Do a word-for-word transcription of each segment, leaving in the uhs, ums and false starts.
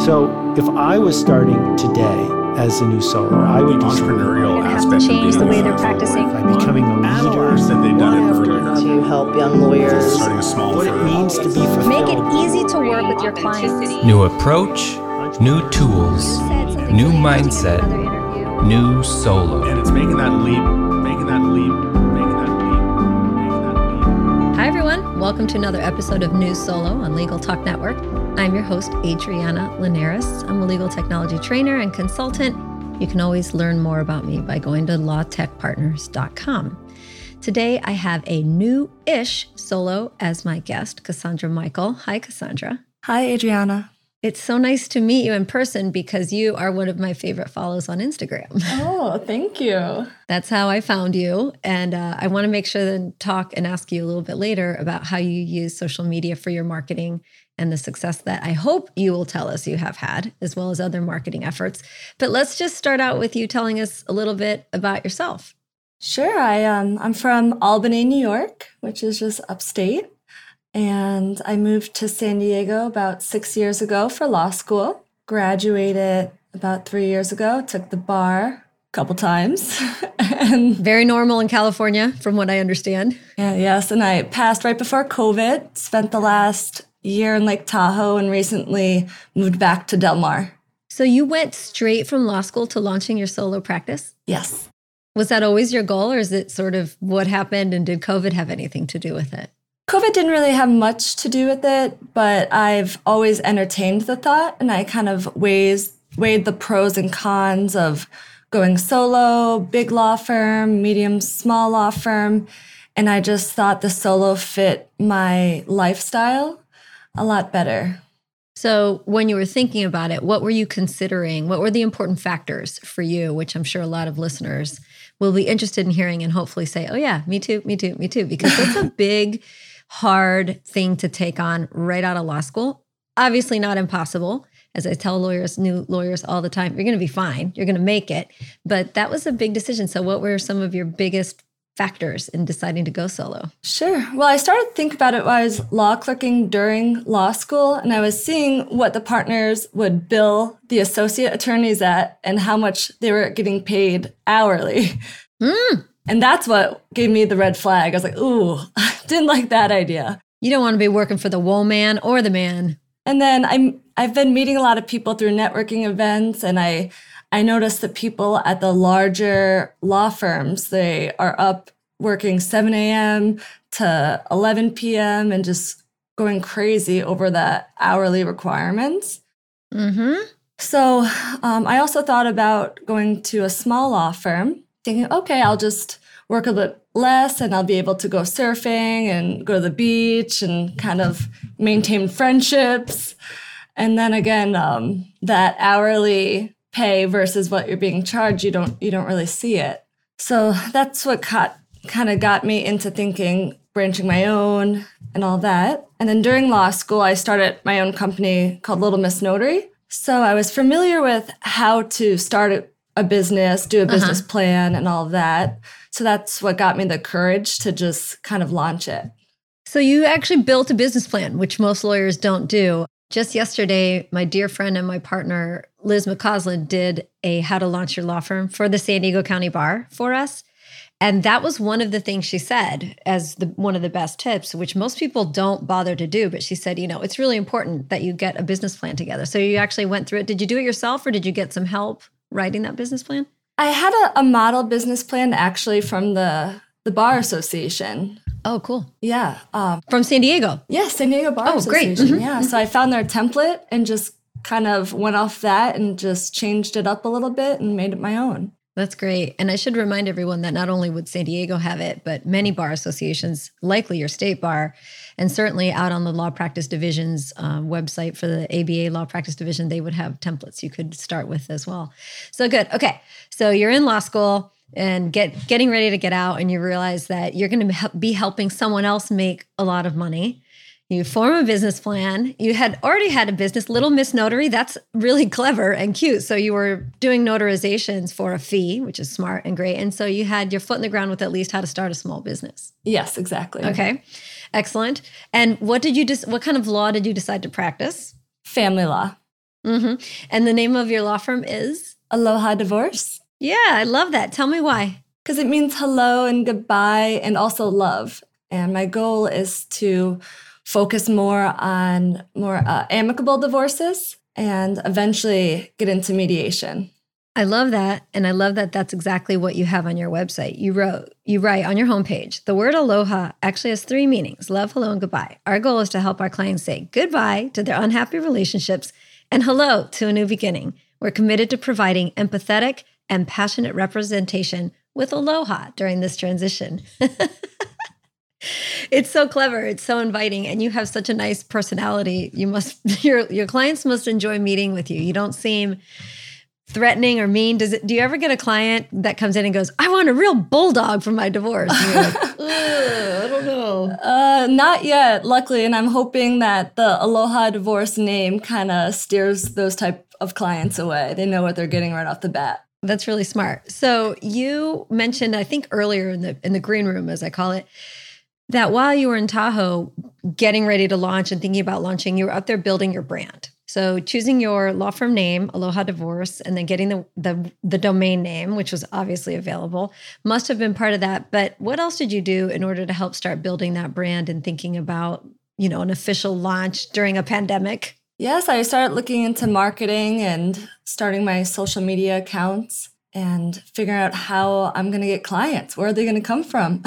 So if I was starting today as a new solo, I would the entrepreneurial aspect change of the being way a they're practicing. by becoming a leader. Hours that they've done it earlier. To help young lawyers. Starting a small What it firm. means to be fulfilled. Make it easy to work with your clients. New approach, new tools, new mindset, new solo. And it's making that leap, making that leap, making that leap, making that leap. Hi, everyone. Welcome to another episode of New Solo on Legal Talk Network. I'm your host, Adriana Linares. I'm a legal technology trainer and consultant. You can always learn more about me by going to law tech partners dot com. Today, I have a new-ish solo as my guest, Cassandra Michael. Hi, Cassandra. Hi, Adriana. It's so nice to meet you in person because you are one of my favorite follows on Instagram. Oh, thank you. That's how I found you. And uh, I want to make sure to talk and ask you a little bit later about how you use social media for your marketing and the success that I hope you will tell us you have had, as well as other marketing efforts. But let's just start out with you telling us a little bit about yourself. Sure. I, um, I'm from Albany, New York, which is just upstate. And I moved to San Diego about six years ago for law school. Graduated about three years ago. Took the bar a couple times. and Very normal in California, from what I understand. yeah, yes, and I passed right before COVID. Spent the last year in Lake Tahoe and recently moved back to Del Mar. So you went straight from law school to launching your solo practice? Yes. Was that always your goal, or is it sort of what happened, and did COVID have anything to do with it? COVID didn't really have much to do with it, but I've always entertained the thought, and I kind of weighs, weighed the pros and cons of going solo, big law firm, medium, small law firm, and I just thought the solo fit my lifestyle a lot better. So when you were thinking about it, what were you considering? What were the important factors for you, which I'm sure a lot of listeners will be interested in hearing and hopefully say, oh yeah, me too, me too, me too, because that's a big, hard thing to take on right out of law school. Obviously not impossible. As I tell lawyers, new lawyers all the time, you're going to be fine. You're going to make it. But that was a big decision. So what were some of your biggest factors in deciding to go solo? Sure. Well, I started to think about it while I was law clerking during law school, and I was seeing what the partners would bill the associate attorneys at and how much they were getting paid hourly. Mm. And that's what gave me the red flag. I was like, ooh, I didn't like that idea. You don't want to be working for the woman or the man. And then I'm, I've been meeting a lot of people through networking events, and I I noticed that people at the larger law firms, they are up working seven a.m. to eleven p.m. and just going crazy over the hourly requirements. Mm-hmm. So um, I also thought about going to a small law firm, thinking, okay, I'll just work a bit less and I'll be able to go surfing and go to the beach and kind of maintain friendships. And then again, um, that hourly pay versus what you're being charged, you don't you don't really see it. So that's what caught, kind of got me into thinking branching my own and all that. And then during law school, I started my own company called Little Miss Notary. So I was familiar with how to start a, a business, do a business Uh-huh. plan and all of that. So that's what got me the courage to just kind of launch it. So you actually built a business plan, which most lawyers don't do. Just yesterday, my dear friend and my partner, Liz McCausland, did a How to Launch Your Law Firm for the San Diego County Bar for us. And that was one of the things she said as the, one of the best tips, which most people don't bother to do. But she said, you know, it's really important that you get a business plan together. So you actually went through it. Did you do it yourself, or did you get some help writing that business plan? I had a, a model business plan actually from the, the Bar Association. Oh, cool. Yeah. Um, From San Diego. yeah, San Diego Bar Oh, great. Association. Mhm. Yeah. So I found their template and just kind of went off that and just changed it up a little bit and made it my own. That's great. And I should remind everyone that not only would San Diego have it, but many bar associations, likely your state bar, and certainly out on the Law Practice Division's um, website for the A B A Law Practice Division, they would have templates you could start with as well. So good. Okay. So you're in law school and get getting ready to get out, and you realize that you're going to be helping someone else make a lot of money. You form a business plan. You had already had a business, Little Miss Notary. That's really clever and cute. So you were doing notarizations for a fee, which is smart and great. And so you had your foot in the ground with at least how to start a small business. Yes, exactly. Okay, excellent. And what did you just? What kind of law did you decide to practice? Family law. Mm-hmm. And the name of your law firm is? Aloha Divorce. Yeah, I love that. Tell me why. Because it means hello and goodbye and also love. And my goal is to focus more on more uh, amicable divorces and eventually get into mediation. I love that. And I love that that's exactly what you have on your website. You wrote, you write on your homepage, the word aloha actually has three meanings: love, hello, and goodbye. Our goal is to help our clients say goodbye to their unhappy relationships and hello to a new beginning. We're committed to providing empathetic and passionate representation with aloha during this transition. It's so clever. It's so inviting. And you have such a nice personality. You must, your, your clients must enjoy meeting with you. You don't seem threatening or mean. Does it, do you ever get a client that comes in and goes, I want a real bulldog for my divorce? And you're like, I don't know. Uh, not yet, luckily. And I'm hoping that the Aloha Divorce name kind of steers those type of clients away. They know what they're getting right off the bat. That's really smart. So you mentioned, I think earlier in the in the green room, as I call it, that while you were in Tahoe getting ready to launch and thinking about launching, you were up there building your brand. So choosing your law firm name, Aloha Divorce, and then getting the, the the domain name, which was obviously available, must have been part of that. But what else did you do in order to help start building that brand and thinking about, you know, an official launch during a pandemic? Yes, I started looking into marketing and starting my social media accounts and figuring out how I'm going to get clients. Where are they going to come from?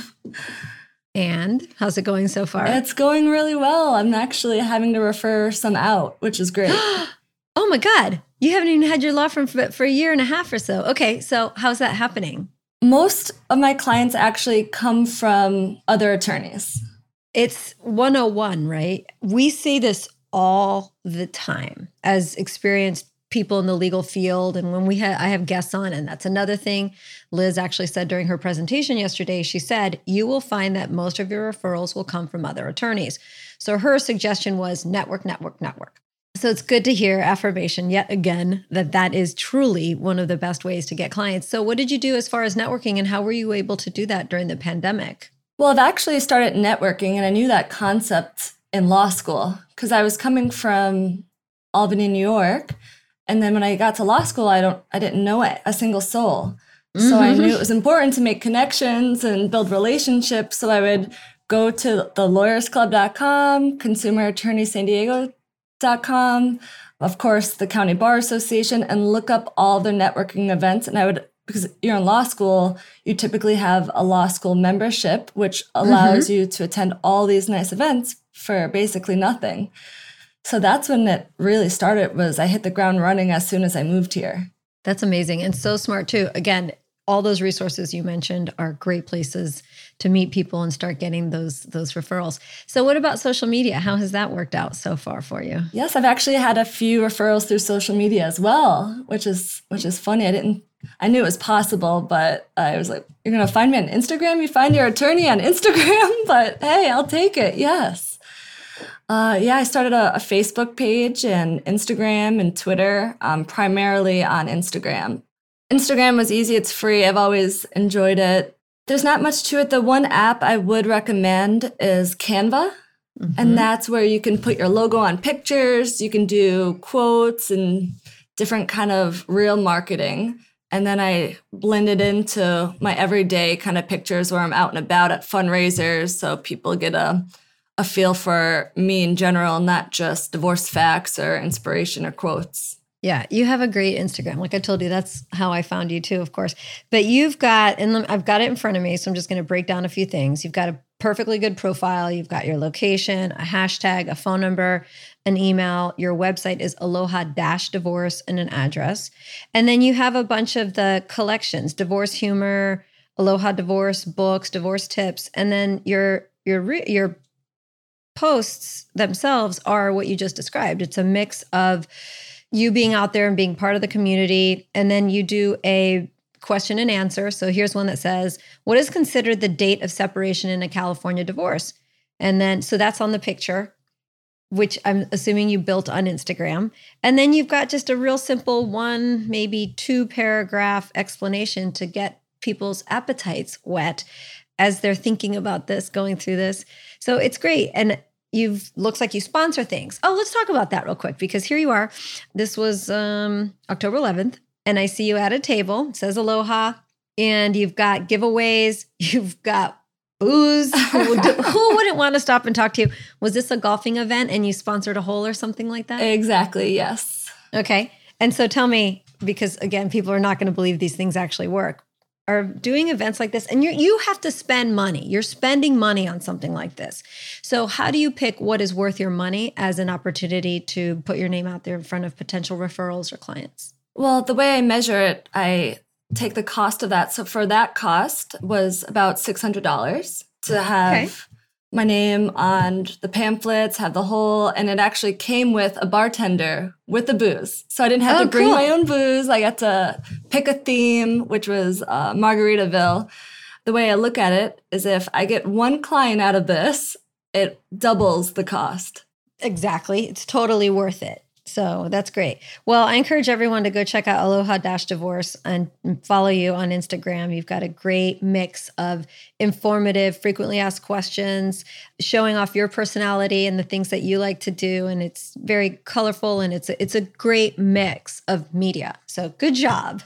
And how's it going so far? It's going really well. I'm actually having to refer some out, which is great. Oh my God. You haven't even had your law firm for, for a year and a half or so. Okay, so how's that happening? Most of my clients actually come from other attorneys. It's one oh one, right? We see this all the time as experienced people in the legal field. And when we had, I have guests on, and that's another thing Liz actually said during her presentation yesterday. She said, you will find that most of your referrals will come from other attorneys. So her suggestion was network, network, network. So it's good to hear affirmation yet again, that that is truly one of the best ways to get clients. So what did you do as far as networking, and how were you able to do that during the pandemic? Well, I've actually started networking, and I knew that concept in law school because I was coming from Albany, New York. And then when I got to law school, I don't, I didn't know a single soul. Mm-hmm. So I knew it was important to make connections and build relationships. So I would go to the lawyers club dot com, consumer attorney san diego dot com, of course, the County Bar Association, and look up all their networking events. And I would, because you're in law school, you typically have a law school membership, which allows mm-hmm. you to attend all these nice events for basically nothing. So that's when it really started, was I hit the ground running as soon as I moved here. That's amazing. And so smart too. Again, all those resources you mentioned are great places to meet people and start getting those, those referrals. So what about social media? How has that worked out so far for you? Yes, I've actually had a few referrals through social media as well, which is, which is funny. I didn't, I knew it was possible, but I was like, you're going to find me on Instagram? You find your attorney on Instagram? But hey, I'll take it. Yes. Uh, yeah, I started a, a Facebook page and Instagram and Twitter, um, primarily on Instagram. Instagram was easy. It's free. I've always enjoyed it. There's not much to it. The one app I would recommend is Canva. Mm-hmm. And that's where you can put your logo on pictures. You can do quotes and different kind of real marketing. And then I blend it into my everyday kind of pictures where I'm out and about at fundraisers. So people get a a feel for me in general, not just divorce facts or inspiration or quotes. Yeah, you have a great Instagram. Like I told you, that's how I found you too, of course. But you've got, and I've got it in front of me, so I'm just going to break down a few things. You've got a perfectly good profile. You've got your location, a hashtag, a phone number, an email. Your website is aloha dash divorce and an address. And then you have a bunch of the collections, divorce humor, Aloha Divorce books, divorce tips, and then your your your posts themselves are what you just described. It's a mix of you being out there and being part of the community. And then you do a question and answer. So here's one that says, what is considered the date of separation in a California divorce? And then, so that's on the picture, which I'm assuming you built on Instagram. And then you've got just a real simple one, maybe two paragraph explanation to get people's appetites wet as they're thinking about this, going through this. So it's great. And you've looks like you sponsor things. Oh, let's talk about that real quick, because here you are. This was um, October eleventh, and I see you at a table. It says Aloha, and you've got giveaways. You've got booze. Who, would, who wouldn't want to stop and talk to you? Was this a golfing event and you sponsored a hole or something like that? Exactly, yes. Okay. And so tell me, because again, people are not going to believe these things actually work, are doing events like this, and you you have to spend money. You're spending money on something like this. So how do you pick what is worth your money as an opportunity to put your name out there in front of potential referrals or clients? Well, the way I measure it, I take the cost of that. So for that cost was about six hundred dollars to have okay. my name on the pamphlets, have the whole, and it actually came with a bartender with the booze. So I didn't have oh, to bring cool. my own booze. I got to pick a theme, which was uh, Margaritaville. The way I look at it is if I get one client out of this, it doubles the cost. Exactly. It's totally worth it. So that's great. Well, I encourage everyone to go check out Aloha-Divorce and follow you on Instagram. You've got a great mix of informative, frequently asked questions, showing off your personality and the things that you like to do. And it's very colorful, and it's a, it's a great mix of media. So good job.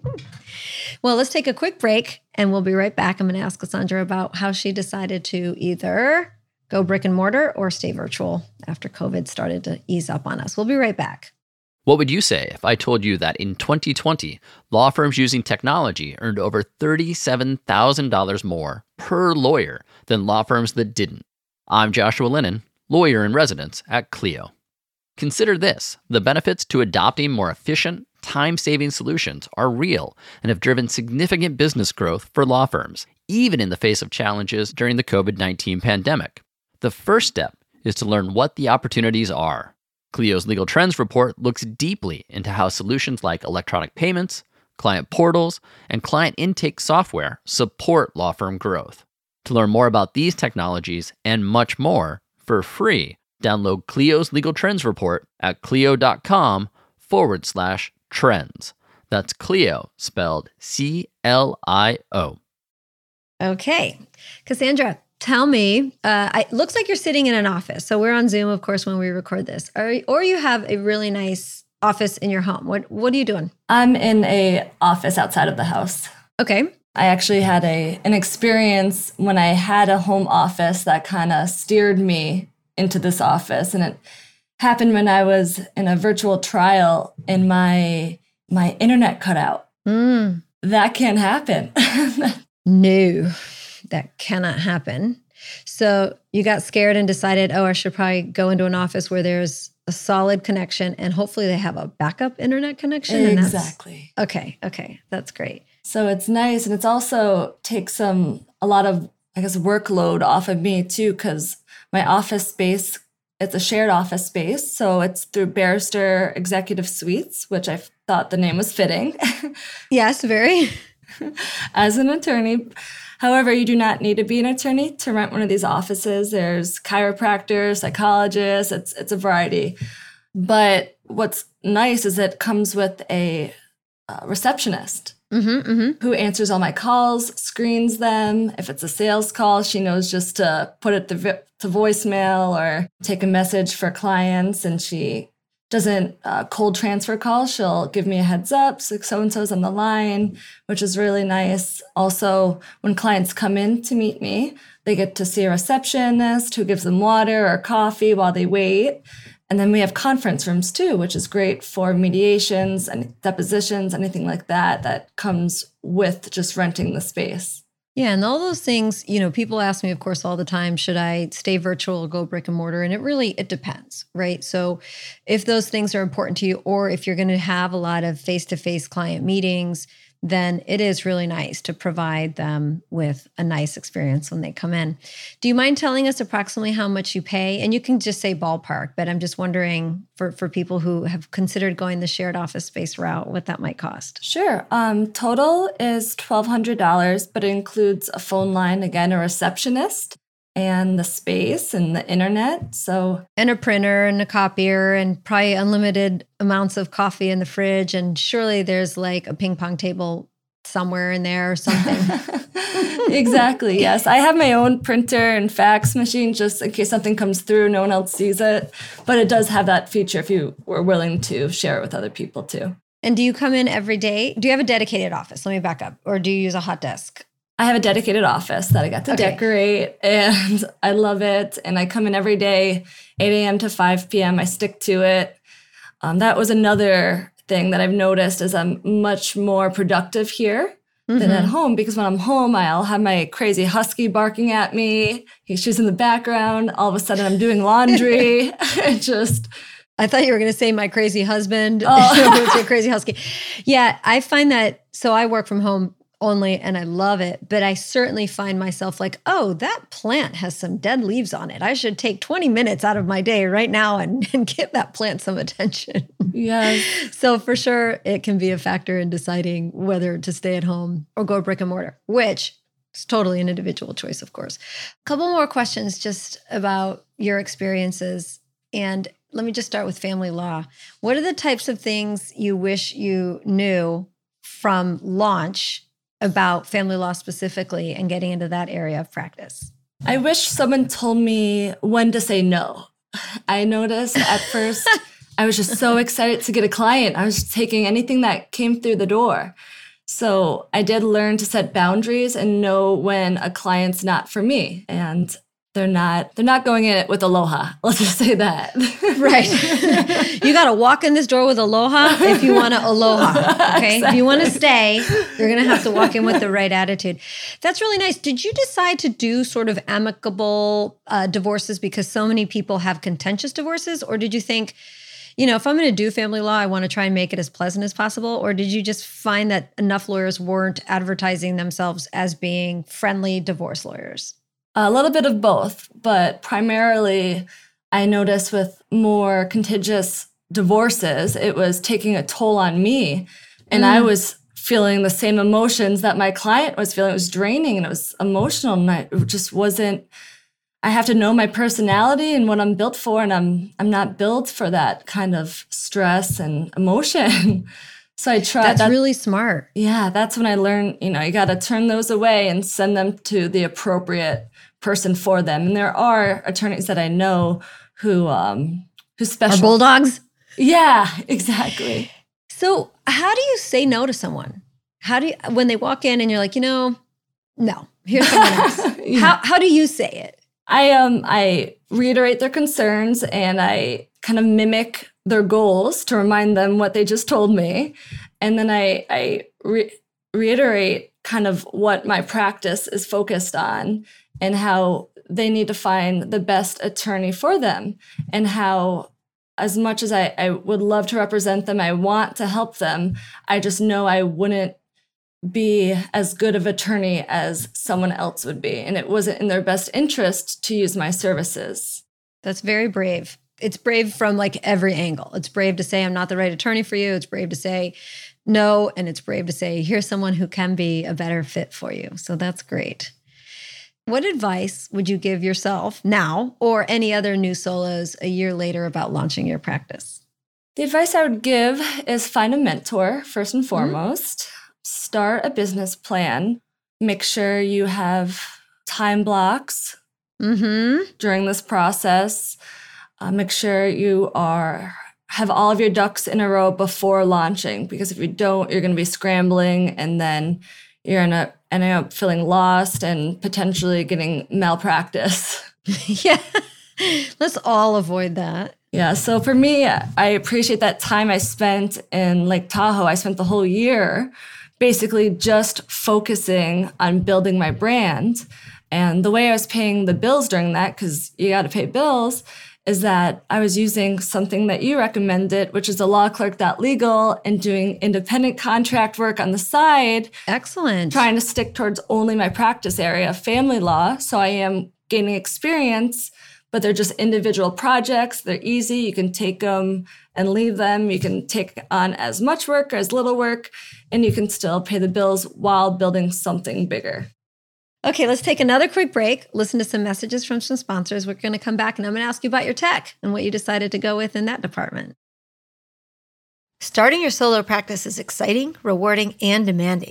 Well, let's take a quick break and we'll be right back. I'm going to ask Cassandra about how she decided to either go brick and mortar or stay virtual after COVID started to ease up on us. We'll be right back. What would you say if I told you that in twenty twenty, law firms using technology earned over thirty-seven thousand dollars more per lawyer than law firms that didn't? I'm Joshua Lennon, lawyer in residence at Clio. Consider this: the benefits to adopting more efficient, time-saving solutions are real and have driven significant business growth for law firms, even in the face of challenges during the COVID nineteen pandemic. The first step is to learn what the opportunities are. Clio's Legal Trends report looks deeply into how solutions like electronic payments, client portals, and client intake software support law firm growth. To learn more about these technologies and much more for free, download Clio's Legal Trends report at clio.com forward slash trends. That's Clio, spelled C L I O. Okay. Cassandra, tell me, uh, it looks like you're sitting in an office. So we're on Zoom, of course, when we record this. Or, or you have a really nice office in your home. What What are you doing? I'm in a office outside of the house. Okay. I actually had a an experience when I had a home office that kind of steered me into this office. And it happened when I was in a virtual trial and my, my internet cut out. Mm. That can't happen. No. That cannot happen. So you got scared and decided, oh, I should probably go into an office where there's a solid connection and hopefully they have a backup internet connection. Exactly. And that's, okay. Okay. That's great. So it's nice. And it's also takes some, a lot of, I guess, workload off of me too, because my office space, it's a shared office space. So it's through Barrister Executive Suites, which I thought the name was fitting. Yes, very. As an attorney. However, you do not need to be an attorney to rent one of these offices. There's chiropractors, psychologists, it's it's a variety. But what's nice is it comes with a uh, receptionist mm-hmm, mm-hmm. who answers all my calls, screens them. If it's a sales call, she knows just to put it to, vi- to voicemail or take a message for clients, and she doesn't uh, cold transfer calls. She'll give me a heads up, so so-and-so's on the line, which is really nice. Also, when clients come in to meet me, they get to see a receptionist who gives them water or coffee while they wait. And then we have conference rooms too, which is great for mediations and depositions, anything like that, that comes with just renting the space. Yeah. And all those things, you know, people ask me, of course, all the time, should I stay virtual or go brick and mortar? And it really, it depends, right? So if those things are important to you, or if you're going to have a lot of face-to-face client meetings, then it is really nice to provide them with a nice experience when they come in. Do you mind telling us approximately how much you pay? And you can just say ballpark, but I'm just wondering for, for people who have considered going the shared office space route, what that might cost. Sure. Um, total is twelve hundred dollars, but it includes a phone line, again, a receptionist, and the space and the internet. So and a printer and a copier and probably unlimited amounts of coffee in the fridge. And surely there's like a ping pong table somewhere in there or something. Exactly, yes. I have my own printer and fax machine just in case something comes through, no one else sees it. But it does have that feature if you were willing to share it with other people too. And do you come in every day? Do you have a dedicated office? Let me back up. Or do you use a hot desk? I have a dedicated office that I got to Okay. decorate, and I love it. And I come in every day, eight a.m. to five p.m. I stick to it. Um, that was another thing that I've noticed is I'm much more productive here than at home, because when I'm home, I'll have my crazy husky barking at me. He's she's in the background. All of a sudden, I'm doing laundry. It just... I thought you were going to say my crazy husband. Oh. It's your crazy husky. Yeah, I find that, so I work from home only and I love it, but I certainly find myself like, oh, that plant has some dead leaves on it. I should take twenty minutes out of my day right now and, and give that plant some attention. Yes. So for sure, it can be a factor in deciding whether to stay at home or go brick and mortar, which is totally an individual choice, of course. A couple more questions just about your experiences. And let me just start with family law. What are the types of things you wish you knew from launch about family law specifically and getting into that area of practice? I wish someone told me when to say no. I noticed at first I was just so excited to get a client. I was just taking anything that came through the door. So I did learn to set boundaries and know when a client's not for me. And they're not they're not going in it with aloha. Let's just say that. Right. You got to walk in this door with aloha if you want to aloha. Okay. Exactly. If you want to stay, you're going to have to walk in with the right attitude. That's really nice. Did you decide to do sort of amicable uh, divorces because so many people have contentious divorces? Or did you think, you know, if I'm going to do family law, I want to try and make it as pleasant as possible? Or did you just find that enough lawyers weren't advertising themselves as being friendly divorce lawyers? A little bit of both, but primarily I noticed with more contentious divorces, it was taking a toll on me. And mm. I was feeling the same emotions that my client was feeling. It was draining and it was emotional. And I, it just wasn't, I have to know my personality and what I'm built for. And I'm I'm not built for that kind of stress and emotion. So I tried. That's that, really smart. Yeah, that's when I learned, you know, you got to turn those away and send them to the appropriate person for them. And there are attorneys that I know who um who special. Are bulldogs? Yeah, exactly. So how do you say no to someone? How do you, when they walk in and you're like, you know, no, here's someone else. Yeah. How how do you say it? I um I reiterate their concerns and I kind of mimic their goals to remind them what they just told me. And then I, I re- reiterate kind of what my practice is focused on and how they need to find the best attorney for them and how, as much as I, I would love to represent them, I want to help them, I just know I wouldn't be as good of attorney as someone else would be. And it wasn't in their best interest to use my services. That's very brave. It's brave from like every angle. It's brave to say, I'm not the right attorney for you. It's brave to say no. And it's brave to say, here's someone who can be a better fit for you. So that's great. What advice would you give yourself now or any other new solos a year later about launching your practice? The advice I would give is find a mentor, first and foremost. Mm-hmm. Start a business plan. Make sure you have time blocks mm-hmm. during this process. Uh, make sure you are have all of your ducks in a row before launching, because if you don't, you're going to be scrambling and then you're going to ending up feeling lost and potentially getting malpractice. Yeah, let's all avoid that. Yeah, so for me, I appreciate that time I spent in Lake Tahoe. I spent the whole year basically just focusing on building my brand. And the way I was paying the bills during that, because you got to pay bills, is that I was using something that you recommended, which is a law clerk dot legal, and doing independent contract work on the side. Excellent. Trying to stick towards only my practice area, family law. So I am gaining experience, but they're just individual projects. They're easy. You can take them and leave them. You can take on as much work or as little work, and you can still pay the bills while building something bigger. Okay, let's take another quick break, listen to some messages from some sponsors. We're going to come back and I'm going to ask you about your tech and what you decided to go with in that department. Starting your solo practice is exciting, rewarding, and demanding.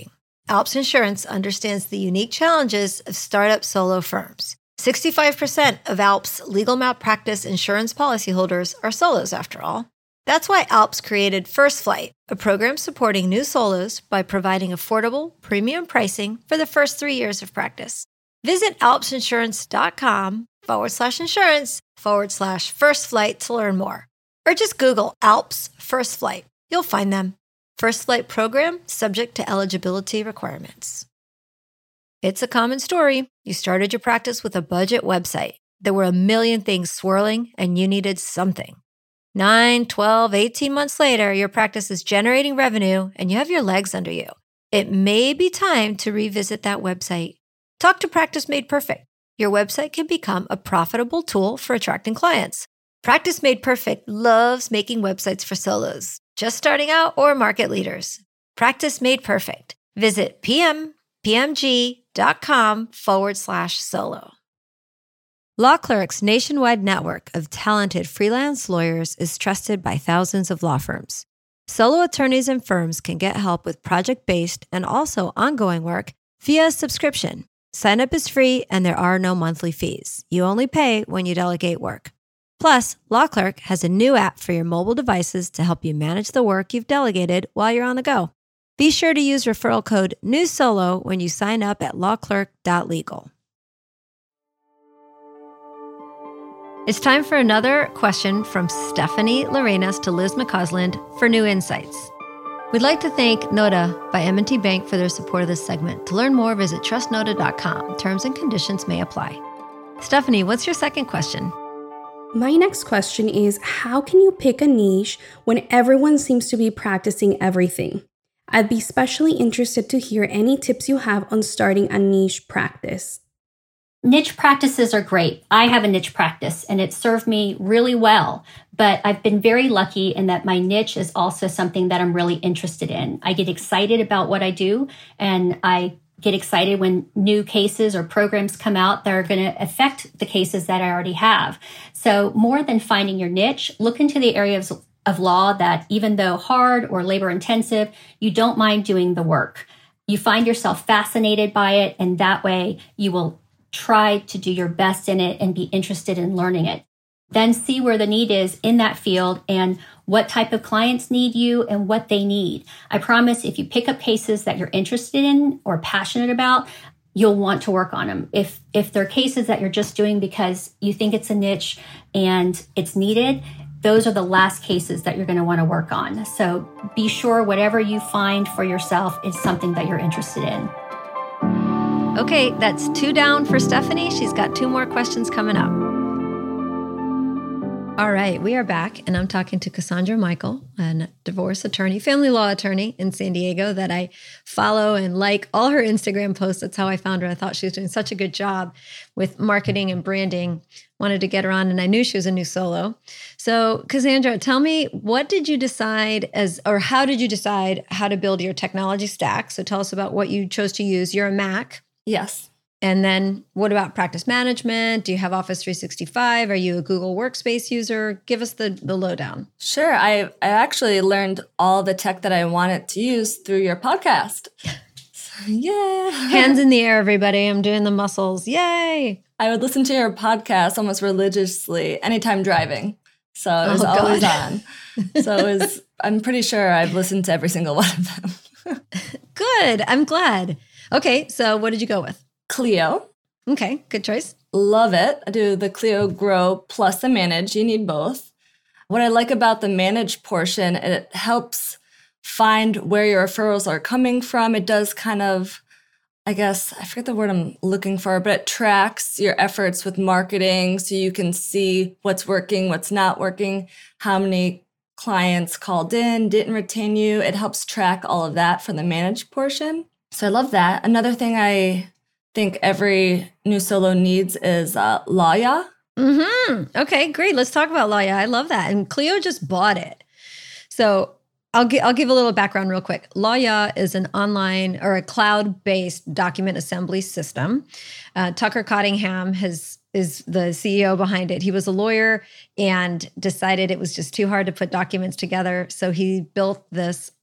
Alps Insurance understands the unique challenges of startup solo firms. sixty-five percent of Alps legal malpractice insurance policyholders are solos, after all. That's why Alps created First Flight, a program supporting new solos by providing affordable, premium pricing for the first three years of practice. Visit alpsinsurance.com forward slash insurance forward slash first flight to learn more. Or just Google Alps First Flight. You'll find them. First Flight program subject to eligibility requirements. It's a common story. You started your practice with a budget website. There were a million things swirling and you needed something. Nine, twelve, eighteen months later, your practice is generating revenue and you have your legs under you. It may be time to revisit that website. Talk to Practice Made Perfect. Your website can become a profitable tool for attracting clients. Practice Made Perfect loves making websites for solos, just starting out or market leaders. Practice Made Perfect. Visit pmpmg.com forward slash solo. Law Clerk's nationwide network of talented freelance lawyers is trusted by thousands of law firms. Solo attorneys and firms can get help with project-based and also ongoing work via a subscription. Sign up is free and there are no monthly fees. You only pay when you delegate work. Plus, Law Clerk has a new app for your mobile devices to help you manage the work you've delegated while you're on the go. Be sure to use referral code NEWSOLO when you sign up at law clerk dot legal. It's time for another question from Stephanie Lorenas to Liz McCausland for new insights. We'd like to thank Noda by M and T Bank for their support of this segment. To learn more, visit trust noda dot com. Terms and conditions may apply. Stephanie, what's your second question? My next question is, how can you pick a niche when everyone seems to be practicing everything? I'd be especially interested to hear any tips you have on starting a niche practice. Niche practices are great. I have a niche practice and it served me really well, but I've been very lucky in that my niche is also something that I'm really interested in. I get excited about what I do and I get excited when new cases or programs come out that are going to affect the cases that I already have. So more than finding your niche, look into the areas of law that even though hard or labor intensive, you don't mind doing the work. You find yourself fascinated by it and that way you will try to do your best in it and be interested in learning it. Then see where the need is in that field and what type of clients need you and what they need. I promise if you pick up cases that you're interested in or passionate about, you'll want to work on them. If if they're cases that you're just doing because you think it's a niche and it's needed, those are the last cases that you're going to want to work on. So be sure whatever you find for yourself is something that you're interested in. Okay, that's two down for Stephanie. She's got two more questions coming up. All right, we are back, and I'm talking to Cassandra Michael, a divorce attorney, family law attorney in San Diego that I follow and like all her Instagram posts. That's how I found her. I thought she was doing such a good job with marketing and branding. Wanted to get her on, and I knew she was a new solo. So, Cassandra, tell me, what did you decide as, or how did you decide how to build your technology stack? So tell us about what you chose to use. You're a Mac. Yes. And then what about practice management? Do you have Office three sixty-five? Are you a Google Workspace user? Give us the, the lowdown. Sure. I, I actually learned all the tech that I wanted to use through your podcast. Yeah. Hands in the air, everybody. I'm doing the muscles. Yay. I would listen to your podcast almost religiously anytime driving. So it was Oh, always God. on. So it was, I'm pretty sure I've listened to every single one of them. Good. I'm glad. Okay. So what did you go with? Clio. Okay. Good choice. Love it. I do the Clio Grow plus the Manage. You need both. What I like about the Manage portion, it helps find where your referrals are coming from. It does kind of, I guess, I forget the word I'm looking for, but it tracks your efforts with marketing so you can see what's working, what's not working, how many clients called in, didn't retain you. It helps track all of that for the Manage portion. So I love that. Another thing I think every new solo needs is uh, Lawya. Mm-hmm. Okay, great. Let's talk about Lawya. I love that. And Clio just bought it. So I'll, gi- I'll give a little background real quick. Lawya is an online or a cloud-based document assembly system. Uh, Tucker Cottingham has is the C E O behind it. He was a lawyer and decided it was just too hard to put documents together. So he built this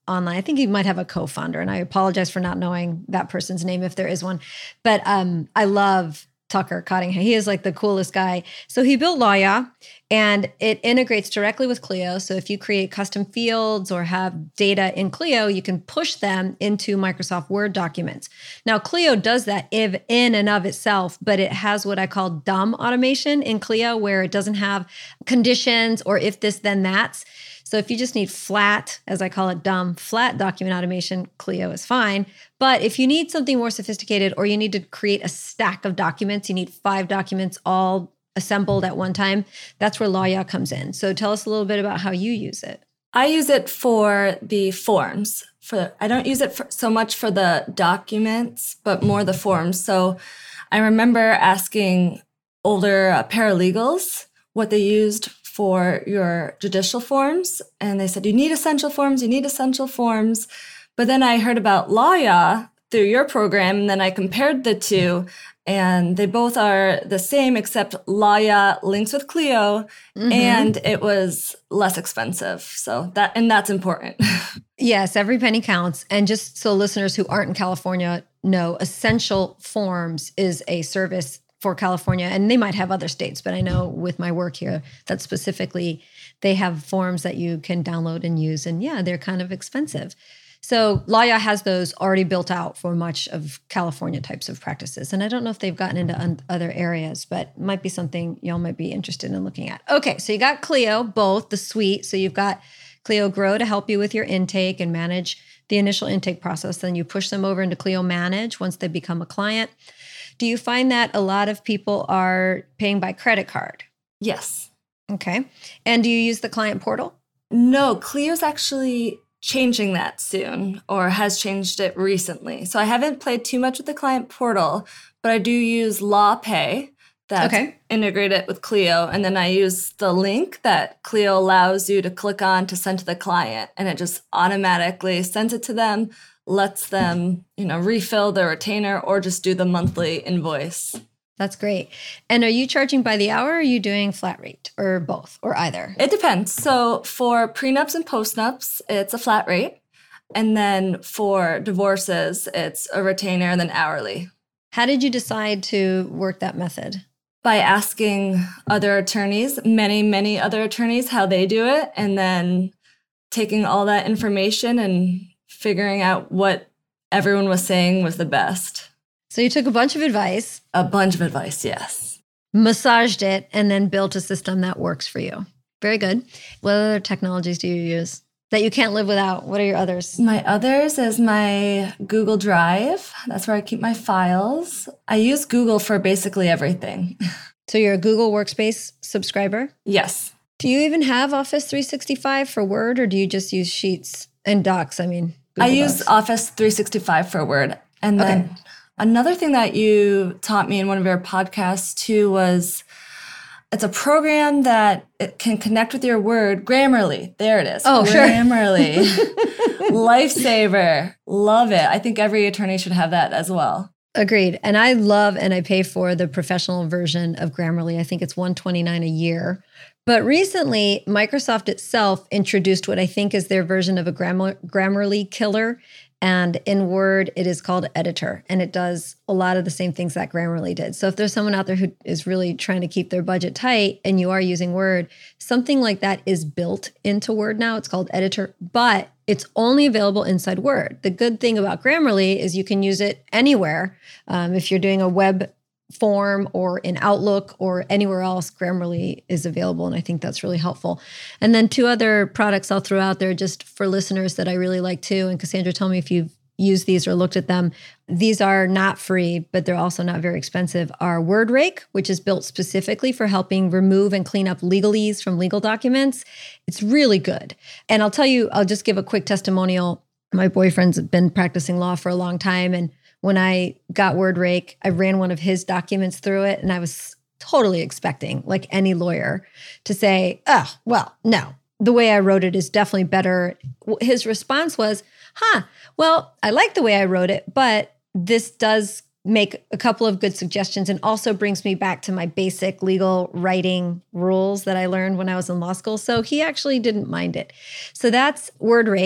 online. I think he might have a co-founder, and I apologize for not knowing that person's name if there is one. But um, I love Tucker Cottingham. He is like the coolest guy. So he built Lawya, and it integrates directly with Clio. So if you create custom fields or have data in Clio, you can push them into Microsoft Word documents. Now, Clio does that if in and of itself, but it has what I call dumb automation in Clio, where it doesn't have conditions or if this, then that's. So if you just need flat, as I call it, dumb, flat document automation, Clio is fine. But if you need something more sophisticated, or you need to create a stack of documents, you need five documents all assembled at one time, that's where Lawya comes in. So tell us a little bit about how you use it. I use it for the forms. For I don't use it for, so much for the documents, but more the forms. So I remember asking older uh, paralegals what they used for your judicial forms. And they said, you need essential forms, you need essential forms. But then I heard about Lawya through your program, and then I compared the two, and they both are the same, except Lawya links with Clio, mm-hmm. and it was less expensive. So that, and that's important. Yes, every penny counts. And just so listeners who aren't in California know, Essential Forms is a service for California, and they might have other states, but I know with my work here that specifically they have forms that you can download and use, and yeah, they're kind of expensive. So Lawya has those already built out for much of California types of practices, and I don't know if they've gotten into un- other areas, but might be something y'all might be interested in looking at. Okay, so you got Clio, both the suite, so you've got Clio Grow to help you with your intake and manage the initial intake process, then you push them over into Clio Manage once they become a client. Do you find that a lot of people are paying by credit card? Yes. Okay. And do you use the client portal? No, Clio's actually changing that soon, or has changed it recently. So I haven't played too much with the client portal, but I do use LawPay that's okay. integrated with Clio. And then I use the link that Clio allows you to click on to send to the client, and it just automatically sends it to them, lets them, you know, refill their retainer or just do the monthly invoice. That's great. And are you charging by the hour, or are you doing flat rate, or both, or either? It depends. So for prenups and postnups, it's a flat rate. And then for divorces, it's a retainer and then hourly. How did you decide to work that method? By asking other attorneys, many, many other attorneys, how they do it, and then taking all that information and figuring out what everyone was saying was the best. So you took a bunch of advice. A bunch of advice, yes. Massaged it, and then built a system that works for you. Very good. What other technologies do you use that you can't live without? What are your others? My others is my Google Drive. That's where I keep my files. I use Google for basically everything. So you're a Google Workspace subscriber? Yes. Do you even have Office three sixty-five for Word, or do you just use Sheets and Docs? I mean, Google I use Docs. Office three sixty-five for Word. And then okay. Another thing that you taught me in one of your podcasts too was it's a program that it can connect with your Word. Grammarly. There it is. Oh, Grammarly. sure. Lifesaver. Love it. I think every attorney should have that as well. Agreed. And I love and I pay for the professional version of Grammarly. I think it's one hundred twenty-nine dollars a year. But recently, Microsoft itself introduced what I think is their version of a Grammar- Grammarly killer. And in Word, it is called Editor, and it does a lot of the same things that Grammarly did. So if there's someone out there who is really trying to keep their budget tight and you are using Word, something like that is built into Word now. It's called Editor, but it's only available inside Word. The good thing about Grammarly is you can use it anywhere. Um, if you're doing a web form or in Outlook or anywhere else, Grammarly is available, and I think that's really helpful. And then two other products I'll throw out there just for listeners that I really like too, and Cassandra, tell me if you've used these or looked at them. These are not free, but they're also not very expensive, are WordRake, which is built specifically for helping remove and clean up legalese from legal documents. It's really good. And I'll tell you, I'll just give a quick testimonial. My boyfriend's been practicing law for a long time, and when I got WordRake, I ran one of his documents through it, and I was totally expecting, like any lawyer, to say, oh, well, no, the way I wrote it is definitely better. His response was, huh, well, I like the way I wrote it, but this does make a couple of good suggestions and also brings me back to my basic legal writing rules that I learned when I was in law school. So he actually didn't mind it. So that's WordRake.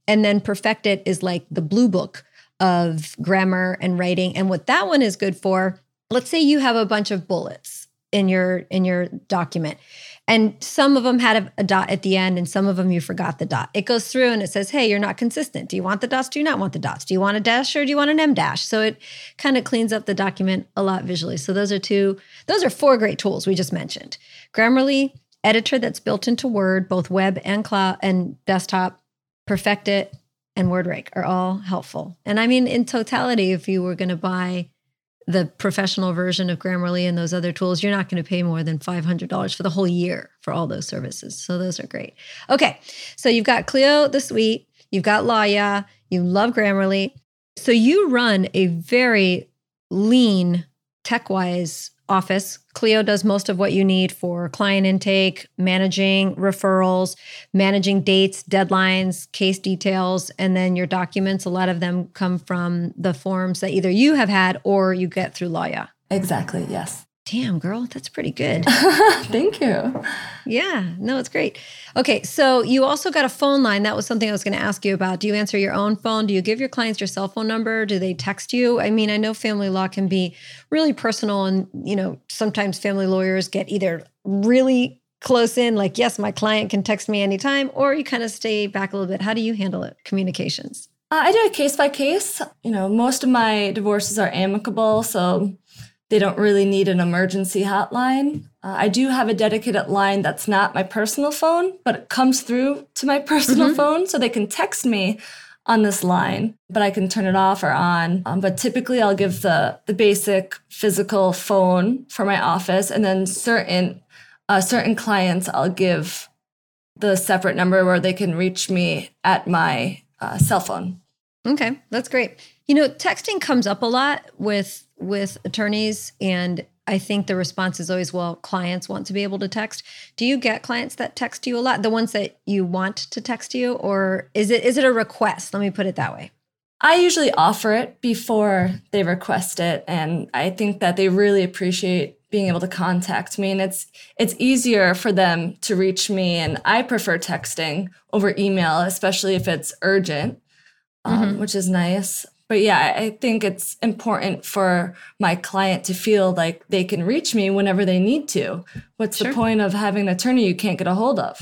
And then Perfect It is like the blue book of grammar and writing. And what that one is good for, let's say you have a bunch of bullets in your in your document. And some of them had a, a dot at the end, and some of them you forgot the dot. It goes through and it says, hey, you're not consistent. Do you want the dots? Do you not want the dots? Do you want a dash or do you want an em dash? So it kind of cleans up the document a lot visually. So those are two, those are four great tools we just mentioned. Grammarly, Editor that's built into Word, both web and cloud and desktop, Perfect It, and WordRake are all helpful. And I mean, in totality, if you were going to buy the professional version of Grammarly and those other tools, you're not going to pay more than five hundred dollars for the whole year for all those services. So those are great. Okay, so you've got Clio the suite, you've got Lawya, you love Grammarly. So you run a very lean, tech-wise office. Clio does most of what you need for client intake, managing referrals, managing dates, deadlines, case details, and then your documents. A lot of them come from the forms that either you have had or you get through Lawya. Exactly, yes. Damn, girl, that's pretty good. Thank you. Yeah, no, it's great. Okay, so you also got a phone line. That was something I was going to ask you about. Do you answer your own phone? Do you give your clients your cell phone number? Do they text you? I mean, I know family law can be really personal, and, you know, sometimes family lawyers get either really close in, like, yes, my client can text me anytime, or you kind of stay back a little bit. How do you handle it, communications? Uh, I do it case by case. You know, most of my divorces are amicable, so they don't really need an emergency hotline. Uh, I do have a dedicated line that's not my personal phone, but it comes through to my personal mm-hmm. phone, so they can text me on this line, but I can turn it off or on. Um, but typically I'll give the the basic physical phone for my office, and then certain uh, certain clients I'll give the separate number where they can reach me at my uh, cell phone. Okay, that's great. You know, texting comes up a lot with with attorneys, and I think the response is always, well, clients want to be able to text. Do you get clients that text you a lot, the ones that you want to text you, or is it is it a request? Let me put it that way. I usually offer it before they request it, and I think that they really appreciate being able to contact me, and it's it's easier for them to reach me, and I prefer texting over email, especially if it's urgent, um, mm-hmm. which is nice. But yeah, I think it's important for my client to feel like they can reach me whenever they need to. What's sure. the point of having an attorney you can't get a hold of?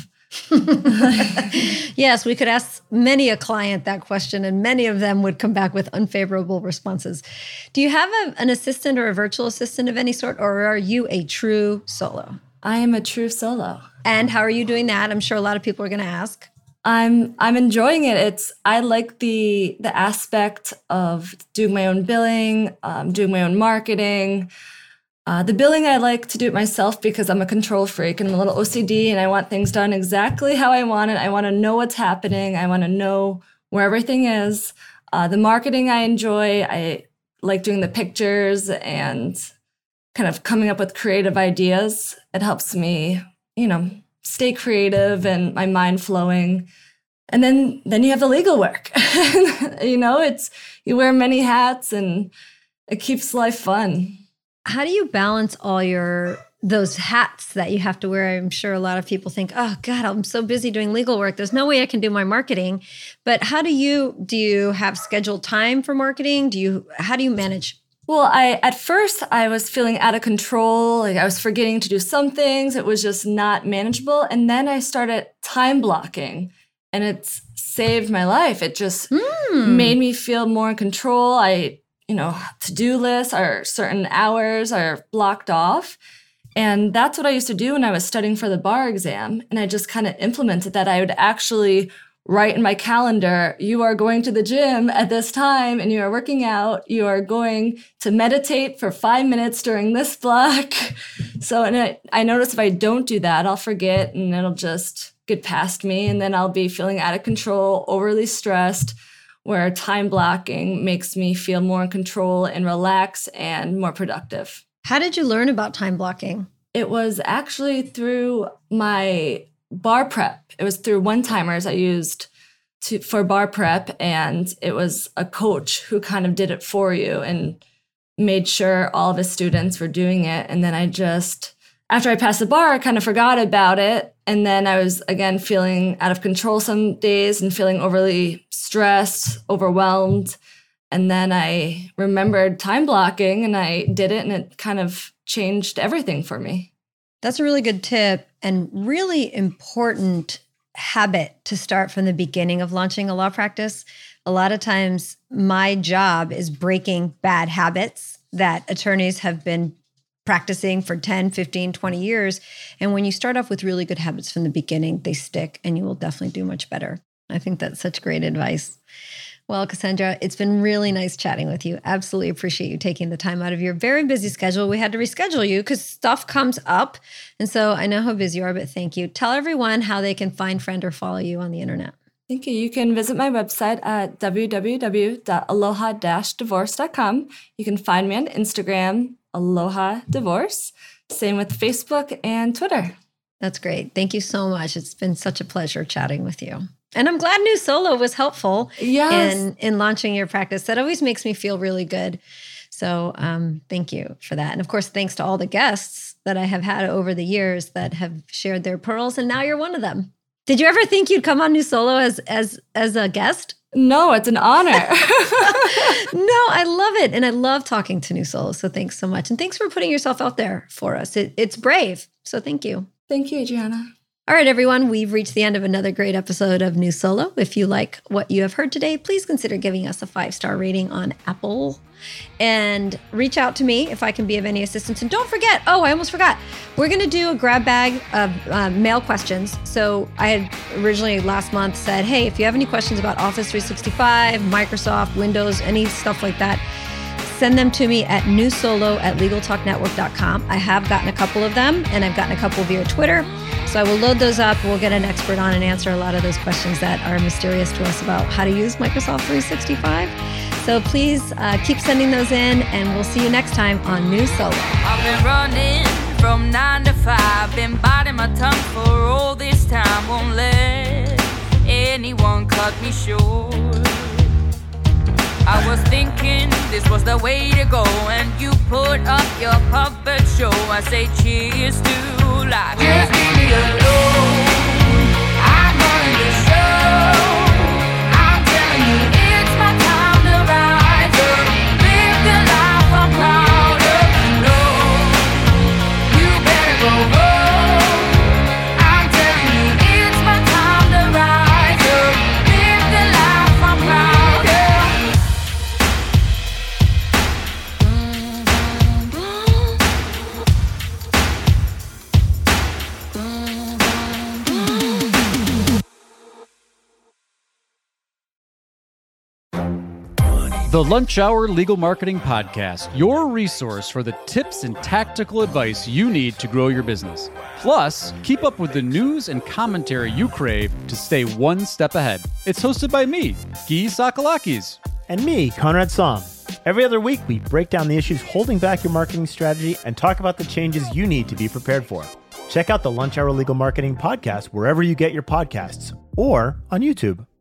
Yes, we could ask many a client that question, and many of them would come back with unfavorable responses. Do you have a, an assistant or a virtual assistant of any sort, or are you a true solo? I am a true solo. And how are you doing that? I'm sure a lot of people are going to ask. I'm I'm enjoying it. It's I like the the aspect of doing my own billing, um, doing my own marketing. Uh, the billing, I like to do it myself because I'm a control freak and I'm a little O C D, and I want things done exactly how I want it. I want to know what's happening. I want to know where everything is. Uh, the marketing I enjoy. I like doing the pictures and kind of coming up with creative ideas. It helps me, you know, stay creative and my mind flowing. And then then you have the legal work. You know, it's you wear many hats and it keeps life fun. How do you balance all your those hats that you have to wear? I'm sure a lot of people think, oh God, I'm so busy doing legal work. There's no way I can do my marketing. But how do you do you have scheduled time for marketing? Do you how do you manage? Well, I at first I was feeling out of control. Like I was forgetting to do some things. It was just not manageable. And then I started time blocking, and it's saved my life. It just mm. made me feel more in control. I, you know, to-do lists are certain hours are blocked off. And that's what I used to do when I was studying for the bar exam. And I just kind of implemented that. I would actually write in my calendar, you are going to the gym at this time and you are working out. You are going to meditate for five minutes during this block. So and I, I notice if I don't do that, I'll forget and it'll just get past me. And then I'll be feeling out of control, overly stressed, where time blocking makes me feel more in control and relax and more productive. How did you learn about time blocking? It was actually through my bar prep. It was through one-timers I used to for bar prep, and it was a coach who kind of did it for you and made sure all of his students were doing it. And then I just, after I passed the bar, I kind of forgot about it. And then I was, again, feeling out of control some days and feeling overly stressed, overwhelmed. And then I remembered time blocking and I did it, and it kind of changed everything for me. That's a really good tip and really important habit to start from the beginning of launching a law practice. A lot of times my job is breaking bad habits that attorneys have been practicing for ten, fifteen, twenty years. And when you start off with really good habits from the beginning, they stick and you will definitely do much better. I think that's such great advice. Well, Cassandra, it's been really nice chatting with you. Absolutely appreciate you taking the time out of your very busy schedule. We had to reschedule you because stuff comes up. And so I know how busy you are, but thank you. Tell everyone how they can find, friend, or follow you on the internet. Thank you. You can visit my website at w w w dot aloha dash divorce dot com. You can find me on Instagram, Aloha Divorce. Same with Facebook and Twitter. That's great. Thank you so much. It's been such a pleasure chatting with you. And I'm glad New Solo was helpful yes. in, in launching your practice. That always makes me feel really good. So um, thank you for that. And of course, thanks to all the guests that I have had over the years that have shared their pearls. And now you're one of them. Did you ever think you'd come on New Solo as as as a guest? No, it's an honor. No, I love it. And I love talking to New Solo. So thanks so much. And thanks for putting yourself out there for us. It, it's brave. So thank you. Thank you, Adriana. All right, everyone, we've reached the end of another great episode of New Solo. If you like what you have heard today, please consider giving us a five-star rating on Apple and reach out to me if I can be of any assistance. And don't forget, oh, I almost forgot. We're going to do a grab bag of uh, mail questions. So I had originally last month said, hey, if you have any questions about Office three sixty-five, Microsoft, Windows, any stuff like that, send them to me at newsolo at legal talk network dot com. I have gotten a couple of them, and I've gotten a couple via Twitter. So I will load those up. We'll get an expert on and answer a lot of those questions that are mysterious to us about how to use Microsoft three sixty-five. So please uh, keep sending those in, and we'll see you next time on New Solo. I've been running from nine to five, been biting my tongue for all this time. Won't let anyone cut me short. I was thinking this was the way to go, and you put up your puppet show. I say cheers to life. Just leave me alone. I'm running the show. I'm telling you, it's my time to rise up. Live the life I'm proud of. No, you better go home. I'm telling you, it's my time to rise up. Live the life I'm proud of. The Lunch Hour Legal Marketing Podcast, your resource for the tips and tactical advice you need to grow your business. Plus, keep up with the news and commentary you crave to stay one step ahead. It's hosted by me, Guy Sakalakis. And me, Conrad Som. Every other week, we break down the issues holding back your marketing strategy and talk about the changes you need to be prepared for. Check out the Lunch Hour Legal Marketing Podcast wherever you get your podcasts or on YouTube.